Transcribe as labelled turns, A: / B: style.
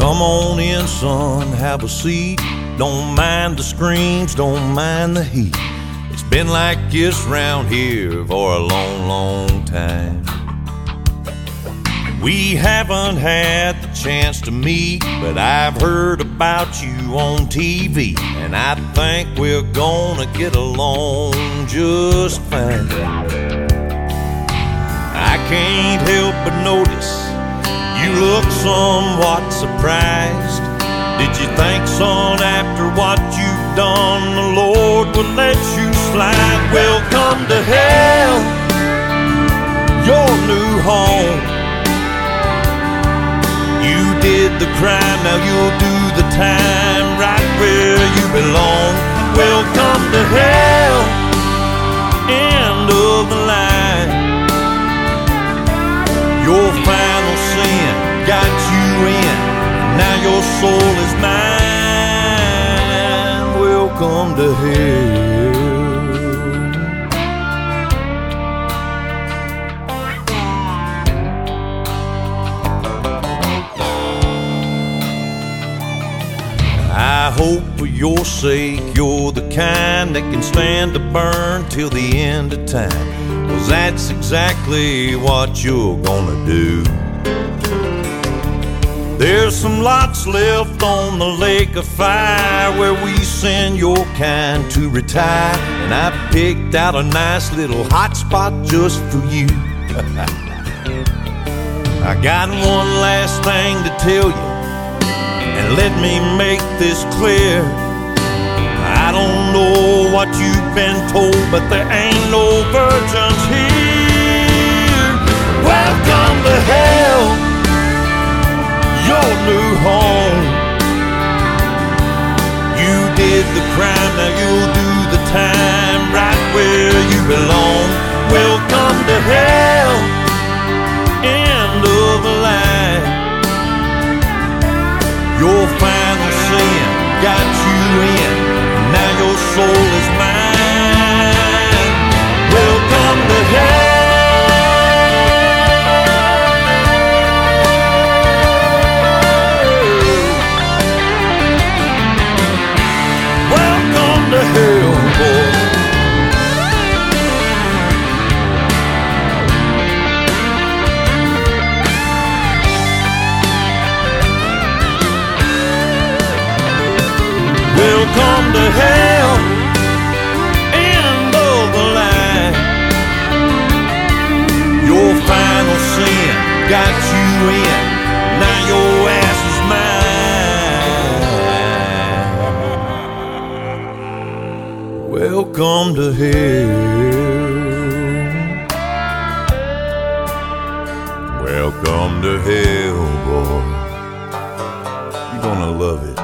A: Come on in, son, have a seat. Don't mind the screams, don't mind the heat. It's been like this round here for a long, long time. We haven't had the chance to meet, but I've heard about you on TV, and I think we're gonna get along just fine. I can't help but notice you look somewhat surprised. Did you think, son, after what you've done, the Lord would let you slide? Welcome to hell, your new home. You did the crime, now you'll do the time right where you belong. Welcome to hell, end of the line. Your final sin got you in, now your soul is mine. Welcome to hell. I hope for your sake you're the kind that can stand to burn till the end of time, 'cause that's exactly what you're gonna do. There's some lots left on the lake of fire where we send your kind to retire, and I picked out a nice little hot spot just for you. I got one last thing to tell you, and let me make this clear. I don't know what you've been told, but there ain't no virgins here. Welcome to hell, your new home. You did the crime, now you'll do the time right where you belong. Welcome to hell, end of the line. Your final sin got you in, now your soul is mine. Welcome to hell. Welcome to hell, boy. Welcome to hell, end of the line. Your final sin got you in, now your ass is mine. Welcome to hell. Welcome to hell, boy. You're gonna love it.